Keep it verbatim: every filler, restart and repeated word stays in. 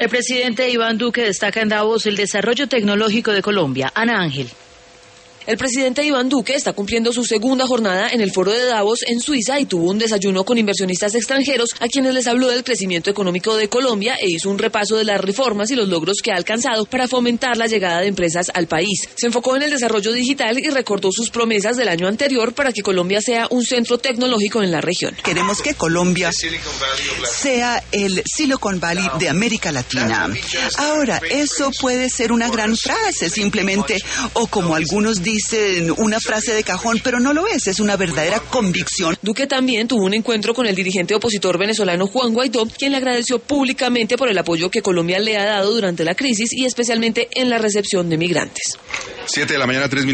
El presidente Iván Duque destaca en Davos el desarrollo tecnológico de Colombia. Ana Ángel. El presidente Iván Duque está cumpliendo su segunda jornada en el foro de Davos en Suiza y tuvo un desayuno con inversionistas extranjeros a quienes les habló del crecimiento económico de Colombia e hizo un repaso de las reformas y los logros que ha alcanzado para fomentar la llegada de empresas al país. Se enfocó en el desarrollo digital y recordó sus promesas del año anterior para que Colombia sea un centro tecnológico en la región. Queremos que Colombia sea el Silicon Valley de América Latina. Ahora, eso puede ser una gran frase simplemente, o como algunos dicen, Dicen una frase de cajón, pero no lo es, es una verdadera convicción. Duque también tuvo un encuentro con el dirigente opositor venezolano Juan Guaidó, quien le agradeció públicamente por el apoyo que Colombia le ha dado durante la crisis y especialmente en la recepción de migrantes. Siete de la mañana, tres minutos.